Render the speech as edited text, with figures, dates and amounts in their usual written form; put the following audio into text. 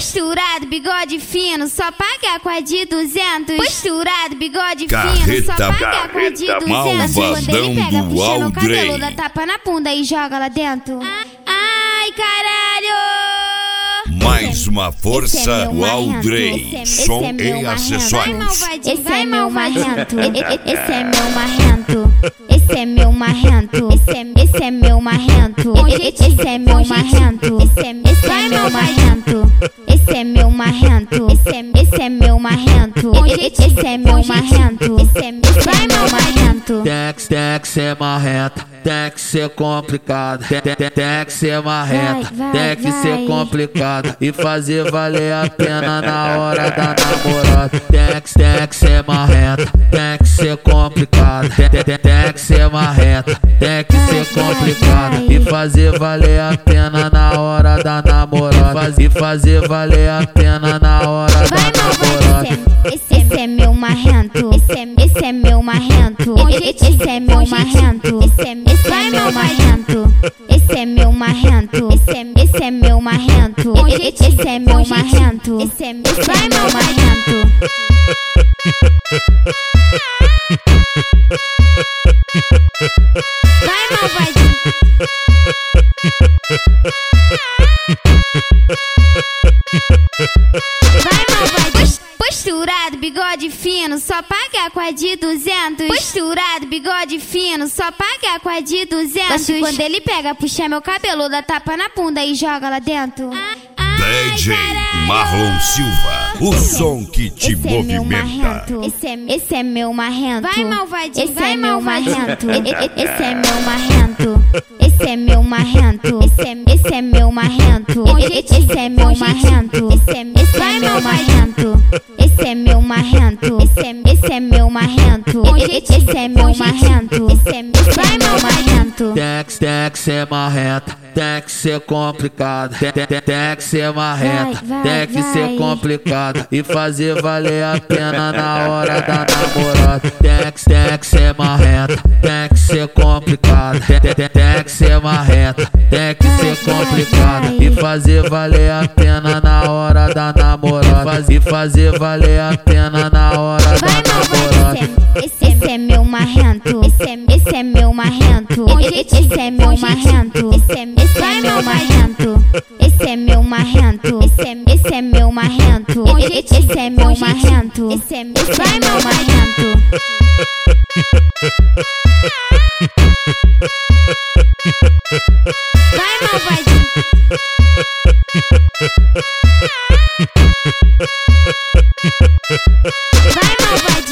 Posturado, bigode fino, só paga com a de 200. Posturado, bigode Carreta, fino, só paga com a de 200. malvadão Quando ele pega, do puxa no cabelo, Aldrey. dá tapa na bunda e joga lá dentro. Ai, caralho! Mais uma força do Aldrey. Som e acessórios. Esse é meu marrento. Esse é meu marrento. Esse é meu marrento. Esse é meu marrento. Esse é meu marrento. Esse é meu marrento. Esse é meu marrento. Esse é meu marrento. Esse é meu marrento. Esse é meu marrento. Tem que ser marrenta, tem que ser complicada. Tem que ser marrenta, tem que ser complicada. E fazer valer a pena na hora da namorada. Tem que ser marrenta, tem que ser complicada. Tem que ser marrenta, tem que ser complicada. E fazer valer a pena na hora da namorada. E fazer valer a pena na hora da namorada. Esse é meu marrento. Esse é meu marrento. Esse é meu marrento. Esse é meu marrento. Esse é meu marrento. Esse é meu marrento. Esse é meu marrento. Esse é meu marrento. Vai, malvadinho. Vai, malvadinho. Posturado, bigode fino, só paga com a de 200. Posturado, bigode fino, só paga com a de 200. Quando ele pega, puxa meu cabelo, dá tapa na bunda e joga lá dentro. DJ Marlon Silva, o som que te movimenta. Esse é meu marrento. Vai, malvadinho. Esse é meu marrento. Esse é meu marrento. Esse é meu marrento. Esse é meu marrento. Esse é meu marrento. Esse é meu marrento. Esse é meu marrento. Esse é meu marrento. Esse é meu marrento. Esse é meu marrento. Tem que ser marrenta, tem que ser complicada. Tem que ser marrenta, tem que ser complicada. E fazer valer a pena na hora da namorada. Tem que ser marrenta, tem que ser complicada. Tem que ser marrenta, tem que ser complicada. E fazer valer a pena na hora da namorada. E fazer valer a pena na hora da namorada. Esse é meu marrento. Esse é meu marrento. Esse é meu marrento. Esse é meu marrento. Esse é meu marrento. Esse é meu marrento. Esse é meu marrento. Esse é meu marrento. Vai, malvadinho. Vai, malvadinho.